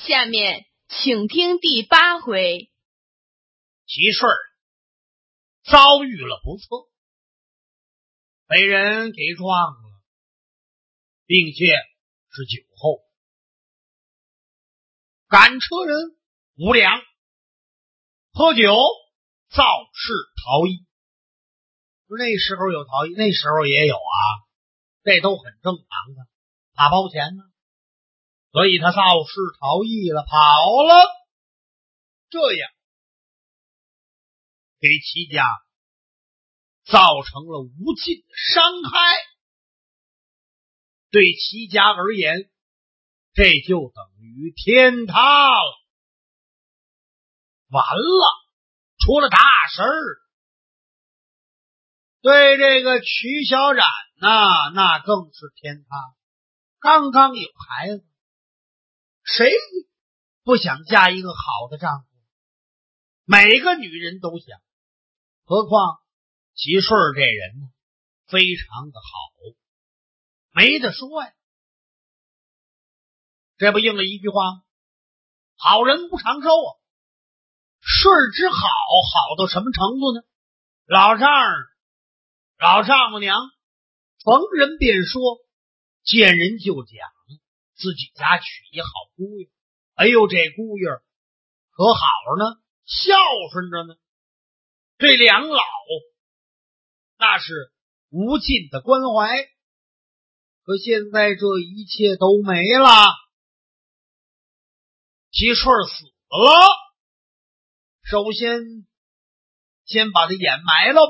下面请听第8回。 齐顺遭遇了不测，被人给撞了，并且是酒后。赶车人无良，喝酒肇事逃逸。那时候有逃逸，那时候也有啊，这都很正常的，怕包钱呢，所以他肇事逃逸了，跑了，这样给齐家造成了无尽的伤害。对齐家而言，这就等于天塌了，完了，出了大事儿。对这个曲小冉那更是天塌。刚刚有孩子，谁不想嫁一个好的丈夫？每个女人都想，何况齐顺这人呢，非常的好，没得说呀。这不应了一句话吗？好人不长寿啊。顺之好，好到什么程度呢？老丈母娘逢人便说，见人就讲自己家娶一好姑爷，哎呦，这姑爷可好呢，孝顺着呢，对两老那是无尽的关怀。可现在这一切都没了，齐顺死了，首先把他掩埋了吧，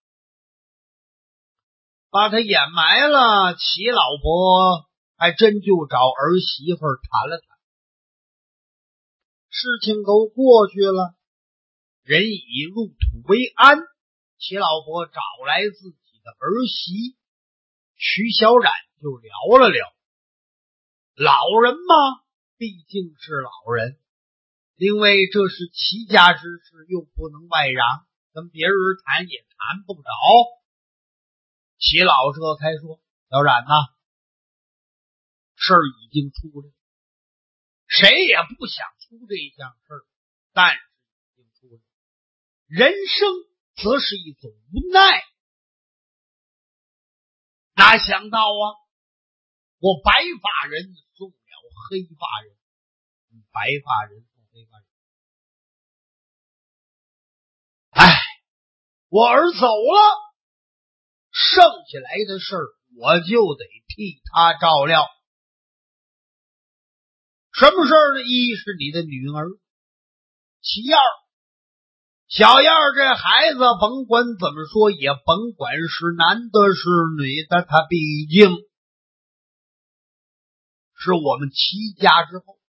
把他掩埋了，齐老伯还真就找儿媳妇谈了谈，事情都过去了，人已入土为安，齐老伯找来自己的儿媳曲小冉就聊了聊。老人嘛，毕竟是老人，因为这是齐家之事，又不能外让，跟别人谈也谈不着。齐老这才说，小冉呐，事儿已经出来，谁也不想出这项事儿，但是已经出来，人生则是一种无奈。哪想到啊，我白发人送了黑发人，白发人送黑发人。哎，我儿走了，剩下来的事儿我就得替他照料。什么事儿呢？一是你的女儿，其二，小燕儿这孩子甭管怎么说，也甭管是男的是女的，他毕竟是我们齐家之后，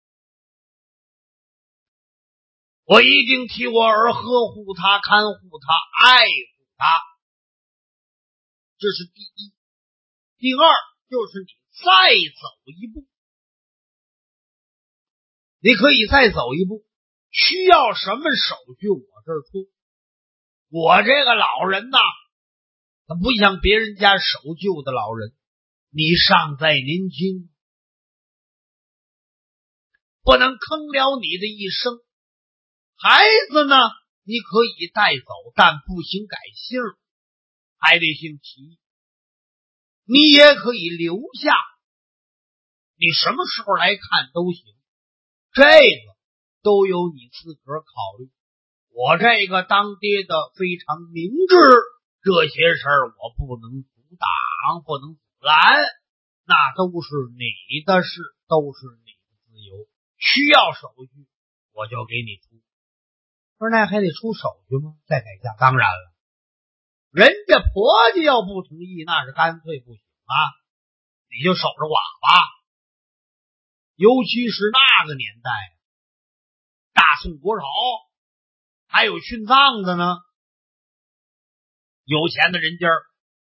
我一定替我儿呵护他，看护他，爱护他，这是第一。第二就是你再走一步，你可以再走一步，需要什么手续我这儿出。我这个老人呐，他不像别人家守旧的老人，你尚在年轻，不能坑了你的一生。孩子呢，你可以带走，但不行改姓，还得姓齐。你也可以留下，你什么时候来看都行，这个都由你自个儿考虑。我这个当爹的非常明智，这些事儿我不能阻挡，不能阻拦，那都是你的事，都是你的自由。需要手续我就给你出。说那还得出手续吗？再改嫁？当然了，人家婆家要不同意，那是干脆不行啊！你就守着寡吧。尤其是那个年代，大宋国朝还有殉葬的呢。有钱的人家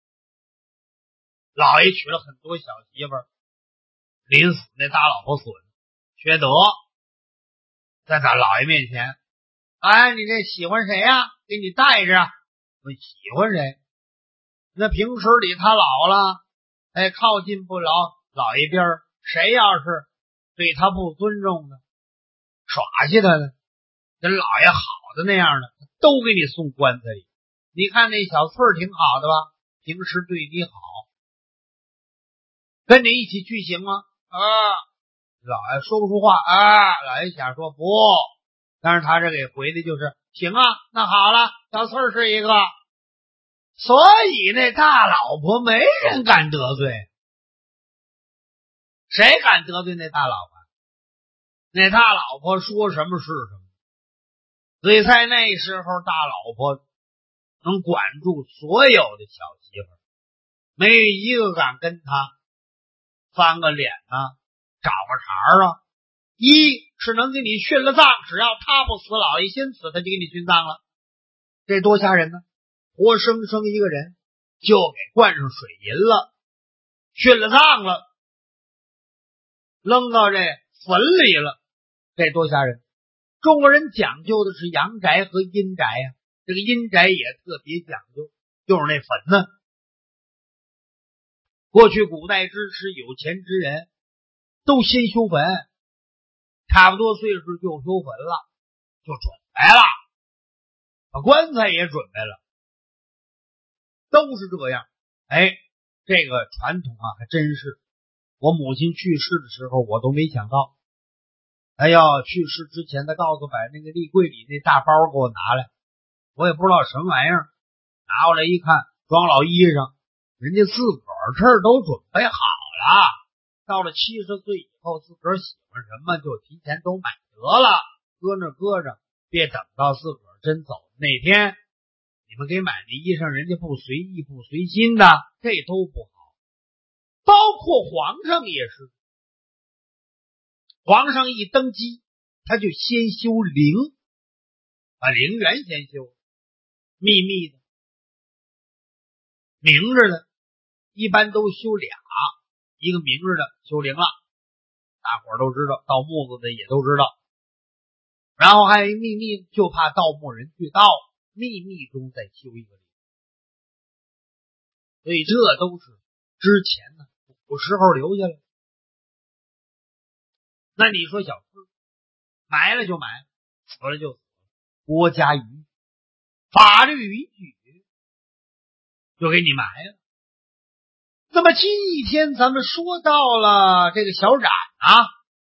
老爷娶了很多小媳妇儿，临死那大老婆损缺德，在咱老爷面前，哎，你这喜欢谁呀？给你带着。我喜欢谁？那平时里他老了，哎，靠近不了老爷边，谁要是对他不尊重的， 耍下他的，跟老爷好的那样的，都给你送棺材里。你看那小翠儿挺好的吧？平时对你好，跟你一起去行吗？老爷说不出话老爷想说不，但是他这给回的就是行啊，那好了，小翠儿是一个。所以那大老婆没人敢得罪，谁敢得罪那大老婆？那大老婆说什么是什么。所以在那时候，大老婆能管住所有的小媳妇儿，没一个敢跟他翻个脸啊，找个茬啊。一是能给你殉了葬，只要他不死，老爷先死，他就给你殉葬了。这多吓人呢！活生生一个人就给灌上水银了，殉了葬了，扔到这坟里了，这多吓人！中国人讲究的是阳宅和阴宅啊，这个阴宅也特别讲究，就是那坟呢。过去古代支持有钱之人都先修坟，差不多岁数就修坟了，就准备了，把棺材也准备了，都是这样。这个传统啊还真是。我母亲去世的时候我都没想到，要去世之前他告诉把那个立柜里那大包给我拿来，我也不知道什么玩意儿，拿过来一看装老衣裳，人家自个儿这儿都准备好了，到了70岁以后自个儿喜欢什么就提前都买得了，搁那搁着，别等到自个儿真走那天你们给买的衣裳人家不随意不随心的，这都不好。包括皇上也是，皇上一登基他就先修陵，把陵园先修，秘密的明着的，一般都修俩，一个明着的修陵了，大伙儿都知道，盗墓子的也都知道。然后还有一秘密，就怕盗墓人去盗，秘密中再修一个陵。所以这都是之前呢古时候留下来。那你说小四埋了就埋，死了就死了，国家允许，法律允许，就给你埋了。那么今一天咱们说到了这个小冉啊，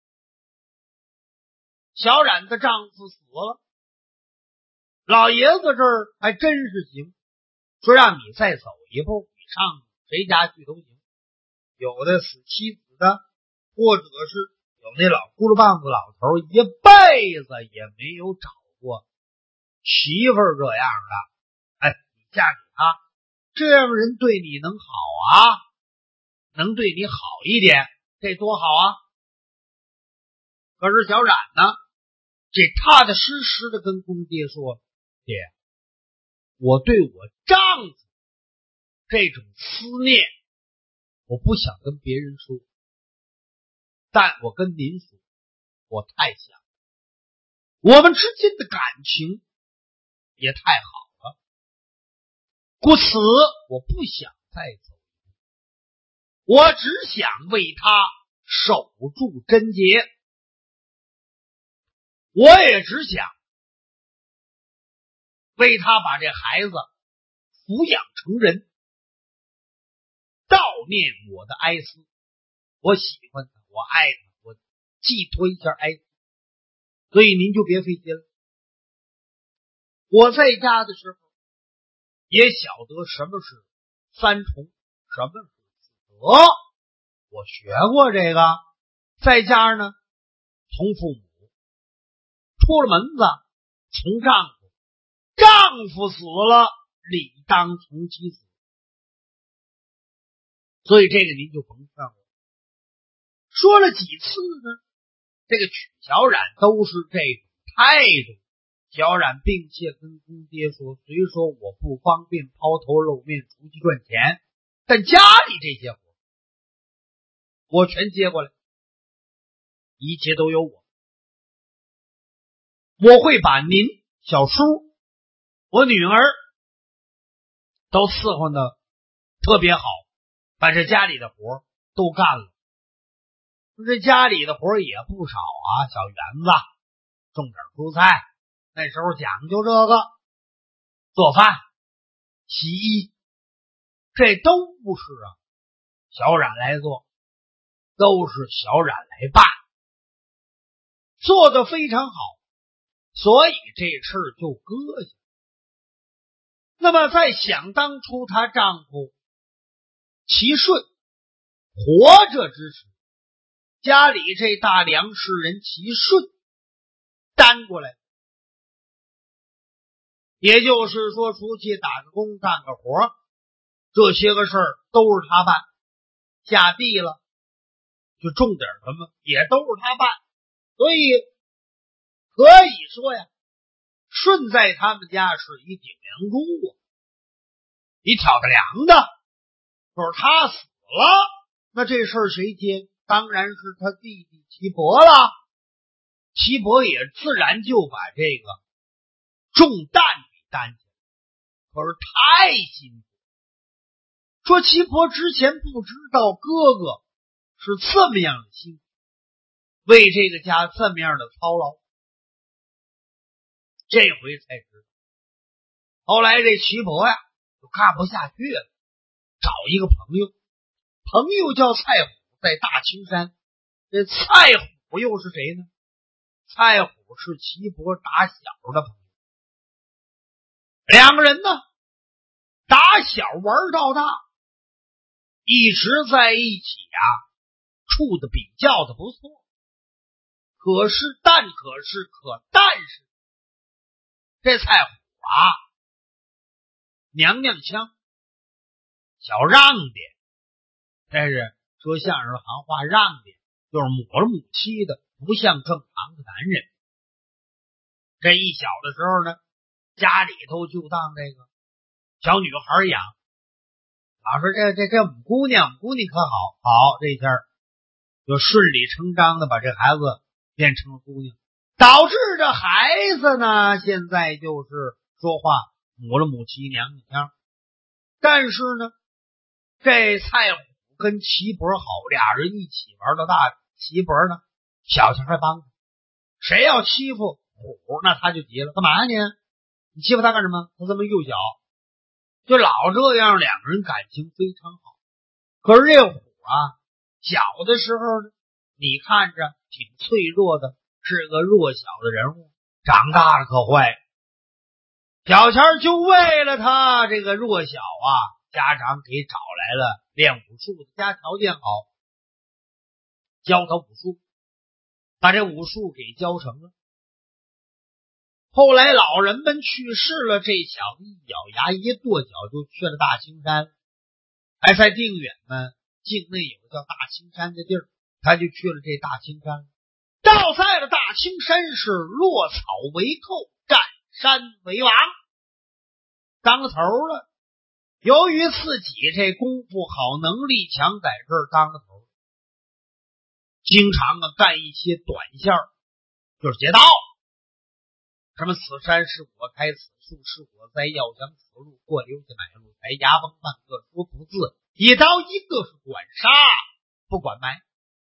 小冉的丈夫死了，老爷子这儿还真是行，说让你再走一步，你上谁家去都行。有的死妻子的，或者是有那老秃噜棒子老头一辈子也没有找过媳妇儿这样的，你嫁给他，这样的人对你能好啊，能对你好一点，这多好啊。可是小冉呢，这踏踏实实的跟公爹说，爹，我对我丈夫这种思念我不想跟别人说，但我跟您说，我太想，我们之间的感情也太好了，故此我不想再走，我只想为他守住贞洁，我也只想为他把这孩子抚养成人，悼念我的哀思，我喜欢他，我爱他，我寄托一下哀思，所以您就别费心了。我在家的时候也晓得什么是三重，什么是四德，我学过这个。再加上呢，从父母出了门子，从丈夫，丈夫死了，理当从妻死。所以这个您就甭上了。说了几次呢，这个娶小冉都是这种态度。小冉并且跟公爹说，虽说我不方便抛头露面出去赚钱，但家里这些活我全接过来，一切都由我。我会把您小叔我女儿都伺候的特别好，把这家里的活都干了。这家里的活也不少啊，小园子种点蔬菜，那时候讲究这个，做饭、洗衣，这都不是小冉来做，都是小冉来办，做得非常好，所以这事儿就搁下。那么在想当初她丈夫齐顺活着之时，家里这大梁是人齐顺担过来，也就是说出去打个工干个活，这些个事儿都是他办，下地了就种点什么也都是他办，所以可以说呀，顺在他们家是一顶梁柱啊，一挑的梁的。可是他死了，那这事儿谁接？当然是他弟弟齐伯了。齐伯也自然就把这个重担给担起来，可是太辛苦。说齐伯之前不知道哥哥是这么样的辛苦，为这个家这么样的操劳，这回才知道。后来这齐伯呀就看不下去了，找一个朋友，朋友叫蔡虎，在大青山。这蔡虎又是谁呢？蔡虎是齐伯打小的朋友，两个人呢打小玩到大，一直在一起处的比较的不错。但是这蔡虎娘娘腔，小让点，但是说相声的行话，让点就是抹了母漆的，不像正常的男人。这一小的时候呢，家里头就当这个小女孩养，老说这母姑娘可好，这下就顺理成章的把这孩子变成了姑娘，导致这孩子呢现在就是说话抹了母漆娘娘腔。但是呢，这蔡虎跟齐伯好，俩人一起玩到大，齐伯呢小钱还帮他，谁要欺负虎那他就急了，干嘛呢？你欺负他干什么？他这么幼小，就老这样，两个人感情非常好。可是这虎小的时候呢，你看着挺脆弱的，是个弱小的人物，长大了可坏。小钱就为了他这个弱小家长给找来了练武术的，家条件好，教他武术，把这武术给教成了。后来老人们去世了，这小子一咬牙一跺脚就去了大青山，还在定远呢境内有个叫大青山的地儿，他就去了这大青山。到在了大青山是落草为寇，占山为王，当头了。由于自己这功夫好，能力强，在这儿当个头，经常干一些短线，就是劫道，什么此山是我开，此树是我栽，要想此路过，留下买路财，牙崩半个说不字，一刀一个是管杀不管埋。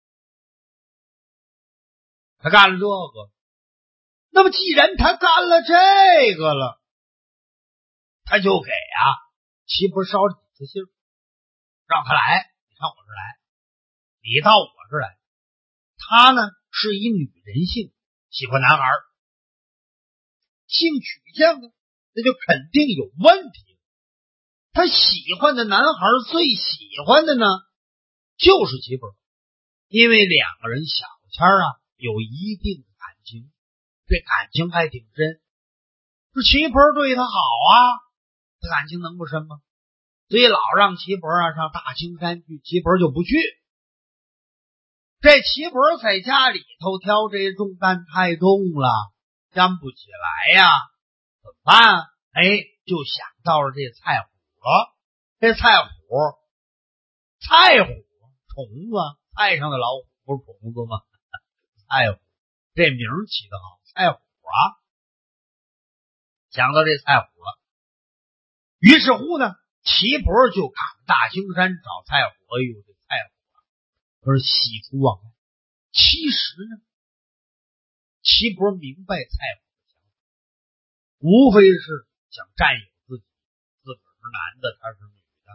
他干了这个，那么既然他干了这个了，他就给齐伯捎几次信，让他来，你看我这来，你到我这来。他呢是一女人性，喜欢男孩，性取向呢那就肯定有问题。他喜欢的男孩最喜欢的呢就是齐伯，因为两个人小前有一定的感情，这感情还挺深。这齐伯对他好他感情能不深吗？所以老让齐伯上大青山去，齐伯就不去。这齐伯在家里头挑这重担太重了，担不起来怎么办？就想到了这蔡虎了。这蔡虎虫子，菜上的老虎不是虫子吗？蔡虎这名起得好，蔡虎想到这蔡虎了，于是乎呢，齐伯就赶大青山找蔡虎。这蔡虎可是喜出望外。其实呢， 齐伯明白蔡虎的想法，无非是想占有自己，自个儿是男的，他是女的。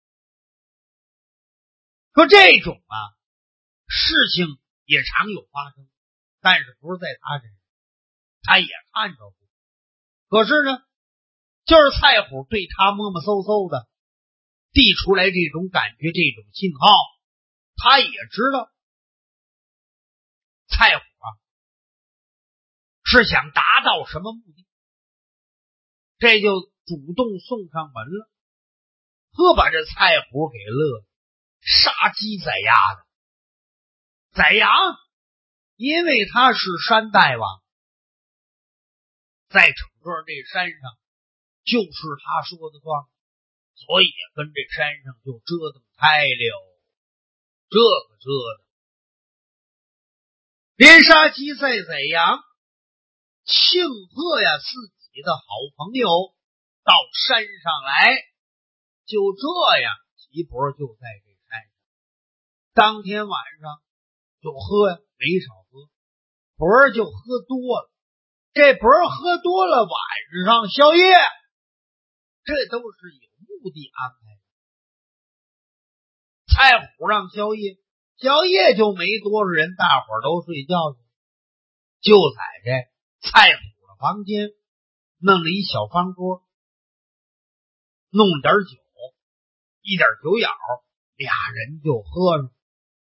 说这种事情也常有发生，但是不是在他身上，他也看着过。可是呢，就是蔡虎对他摸摸搜搜的递出来这种感觉，这种信号，他也知道蔡虎是想达到什么目的，这就主动送上门了，把这蔡虎给乐了，杀鸡宰鸭的。宰羊，因为他是山大王，在整个这山上就是他说的算，所以跟这山上就折腾开了，这个折腾，连杀鸡再宰羊，庆贺呀自己的好朋友到山上来。就这样，齐伯就在这山上，当天晚上就喝呀，没少喝，伯就喝多了，这伯喝多了，晚上宵夜，这都是有目的安排的。蔡虎让宵夜，宵夜就没多少人，大伙儿都睡觉去，就在这蔡虎的房间弄了一小方桌，弄点酒，一点酒舀，俩人就喝上。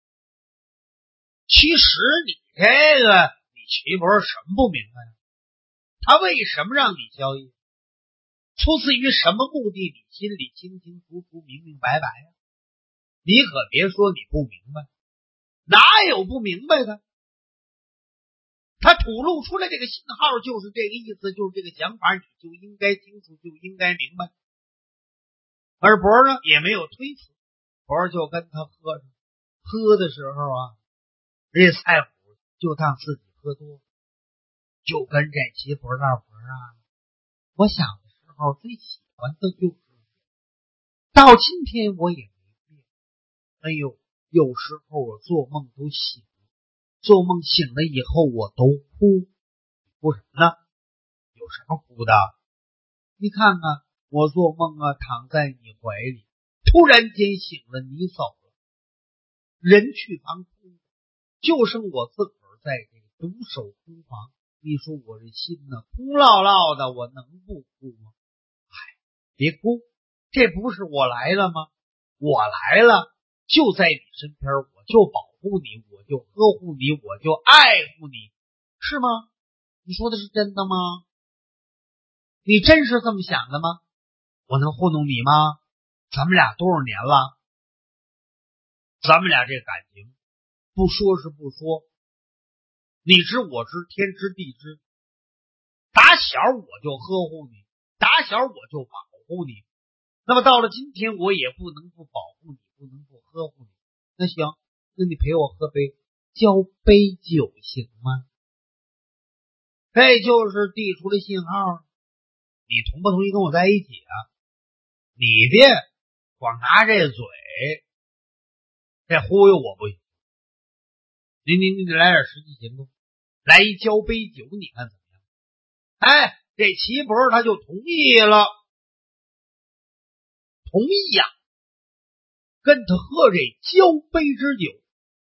其实你这个，你齐伯什么不明白？他为什么让你宵夜？出自于什么目的？你心里清清楚楚、明明白白呀。你可别说你不明白，哪有不明白的？他吐露出来这个信号就是这个意思，就是这个想法，你就应该清楚，就应该明白。而伯呢也没有推辞，伯就跟他喝着，喝的时候这蔡虎就当自己喝多，就跟这齐伯大伙我想的时候最喜欢的就是到今天我也没变。哎呦，有时候我做梦都醒了，做梦醒了以后我都哭。哭什么呢？有什么哭的？你看看我做梦躺在你怀里，突然间醒了，你走了，人去房空，就剩我自个儿在这个独守空房。你说我这心空落落的，我能不哭吗？别哭，这不是我来了吗？我来了就在你身边，我就保护你，我就呵护你，我就爱护你，是吗？你说的是真的吗？你真是这么想的吗？我能糊弄你吗？咱们俩多少年了？咱们俩这感情不说是不说，你知我知，天知地知，打小我就呵护你，打小我就保护你，那么到了今天我也不能不保护你，不能不呵护你。那行，那你陪我喝杯交杯酒行吗？这就是递出的信号，你同不同意跟我在一起你别光拿这嘴这忽悠我不行，你得来点实际行动，来一交杯酒，你看怎么样？这齐伯他就同意了，同意跟他喝这交杯之酒。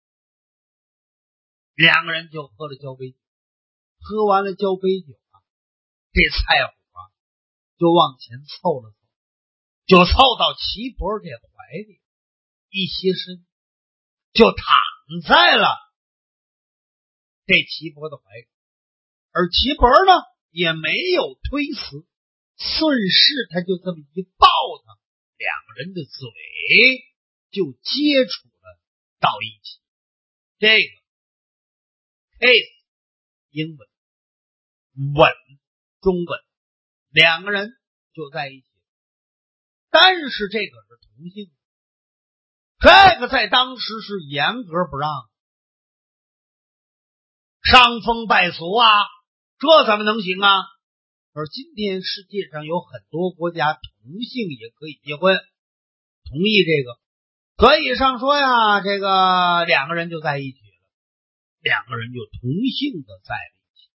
两个人就喝了交杯酒，喝完了交杯酒这蔡虎就往前凑了凑，就凑到齐伯这怀里，一歇身就躺在了这齐伯的怀里，而齐伯呢也没有推辞，顺势他就这么一抱他，两个人的嘴就接触了到一起。这个 kiss 英文，吻中文，两个人就在一起。但是这个是同性，这个在当时是严格不让，伤风败俗这怎么能行而今天世界上有很多国家同性也可以结婚，同意这个，所以上说这个两个人就在一起了，两个人就同性的在了一起。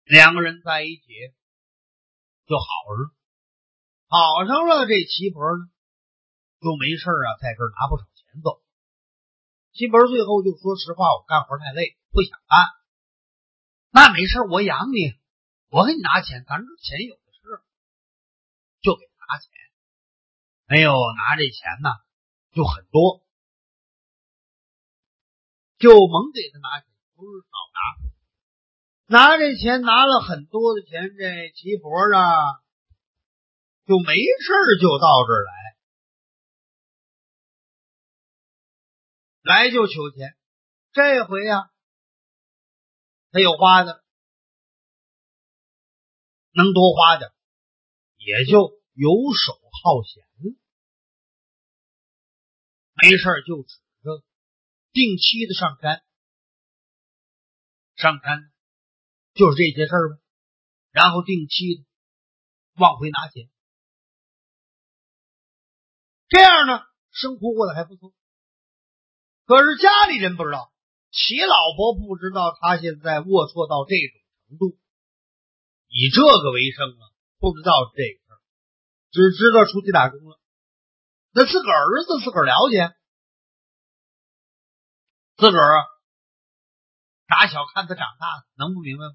两个人在一起就好上，好上了。这齐伯呢就没事在这儿拿不少钱走。齐伯最后就说实话，我干活太累，不想干。那没事，我养你，我给你拿钱，咱这钱有的是，就给他拿钱。没有拿这钱呢就很多，就猛给他拿钱，不是少拿这钱，拿了很多的钱，这齐伯就没事就到这儿来就求钱。这回他有花的，能多花点，也就游手好闲了。没事就指着定期的上山就是这些事儿呗，然后定期的往回拿钱，这样呢生活过得还不错。可是家里人不知道，齐老婆不知道他现在龌龊到这种程度，以这个为生不知道这个事儿，只知道出去打工了。那自个儿子自个儿了解，自个儿打小看他长大，能不明白吗？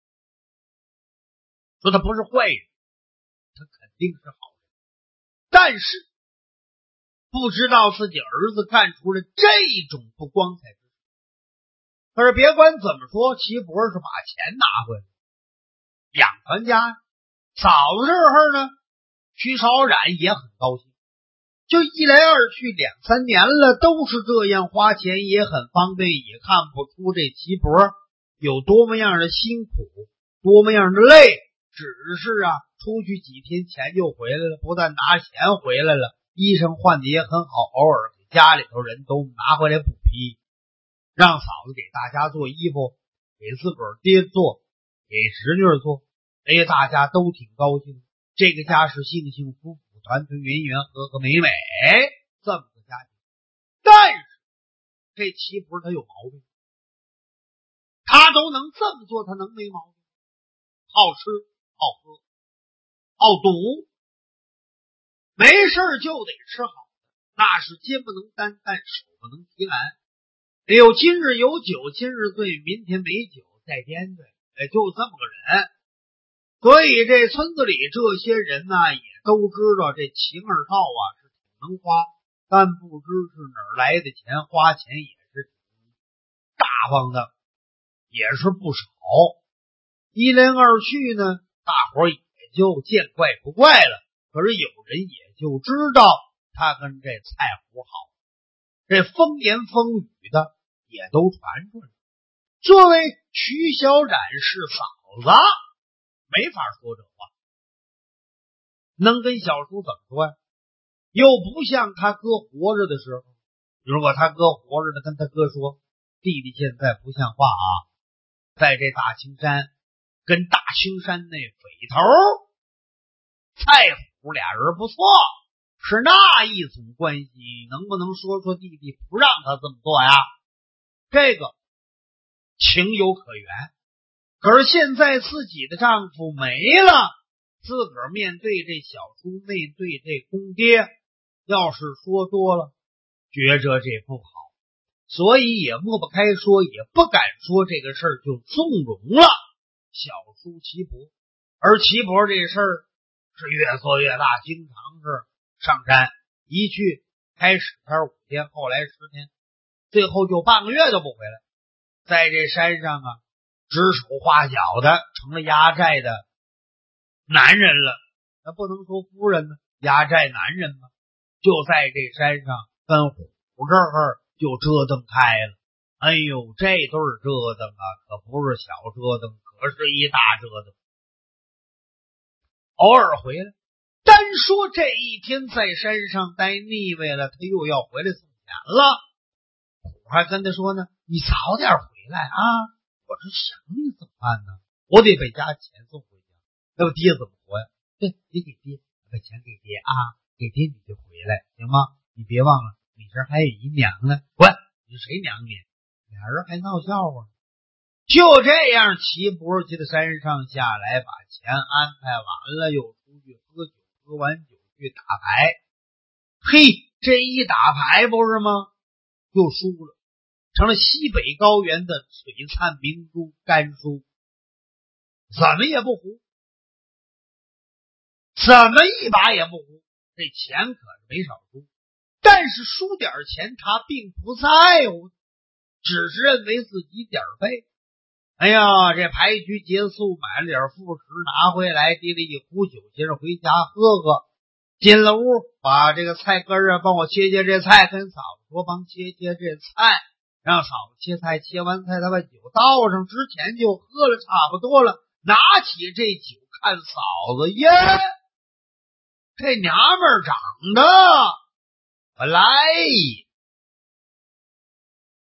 说他不是坏人，他肯定是好人，但是不知道自己儿子干出了这种不光彩之事。可是别管怎么说，齐伯是把钱拿回来养全家。嫂子这儿呢，瞿绍冉也很高兴，就一来二去2-3年了，都是这样花钱，也很方便，也看不出这齐伯有多么样的辛苦，多么样的累，只是出去几天钱就回来了，不但拿钱回来了，衣裳换的也很好，偶尔给家里头人都拿回来补批，让嫂子给大家做衣服，给自个儿爹做，给侄女做，大家都挺高兴。这个家是幸幸福福，团团圆圆，和和美美，这么个家庭。但是这齐伯他有毛病，他都能这么做，他能没毛病？好吃好喝好赌，没事就得吃好的，那是肩不能担，但手不能提篮。今日有酒今日醉，明天没酒再颠对，就这么个人。所以这村子里这些人也都知道这齐二少是挺能花，但不知是哪儿来的钱，花钱也是挺大方的，也是不少。一来二去呢，大伙也就见怪不怪了。可是有人也就知道他跟这菜胡好，这风言风语的也都传出来。作为瞿小冉是嫂子，没法说这话，能跟小叔怎么说呀？又不像他哥活着的时候，如果他哥活着的跟他哥说，弟弟现在不像话在这大青山跟大青山那匪头蔡虎俩人不错，是那一种关系，能不能说弟弟不让他这么做呀？这个情有可原。可是现在自己的丈夫没了，自个儿面对这小叔，面对这公爹，要是说多了，觉着这不好，所以也抹不开说，也不敢说，这个事儿就纵容了小叔齐伯。而齐伯这事儿是越做越大，经常是上山一去，开始他是5天，后来10天，最后就半个月都不回来，在这山上指手画脚的，成了压寨的男人了。那不能说夫人呢，压寨男人嘛，就在这山上跟虎这儿就折腾开了。哎呦，这对折腾可不是小折腾，可是一大折腾。偶尔回来，单说这一天在山上待腻歪了，他又要回来送钱了。虎还跟他说呢，你早点回来我是想你怎么办呢？我得把家钱送回家，那我爹怎么活呀？对，你给爹把钱给爹给爹你就回来行吗？你别忘了你这还有一娘呢。滚，你是谁娘你？俩人还闹笑话。 就这样齐步去的山上下来，把钱安排完了，又出去喝酒，喝完酒去打牌。嘿，这一打牌不是吗？又输了，成了西北高原的璀璨明珠，干输，怎么也不胡，怎么一把也不胡。这钱可是没少输，但是输点钱他并不在乎，只是认为自己点背。哎呀，这牌局结束，买了点副食拿回来，提了一壶酒，接着回家喝喝。进了屋，把这个菜根帮我切这菜，跟嫂子说帮切这菜，让嫂子切菜，切完菜他把酒倒上，之前就喝了差不多了，拿起这酒看嫂子，耶，这娘们儿长得本来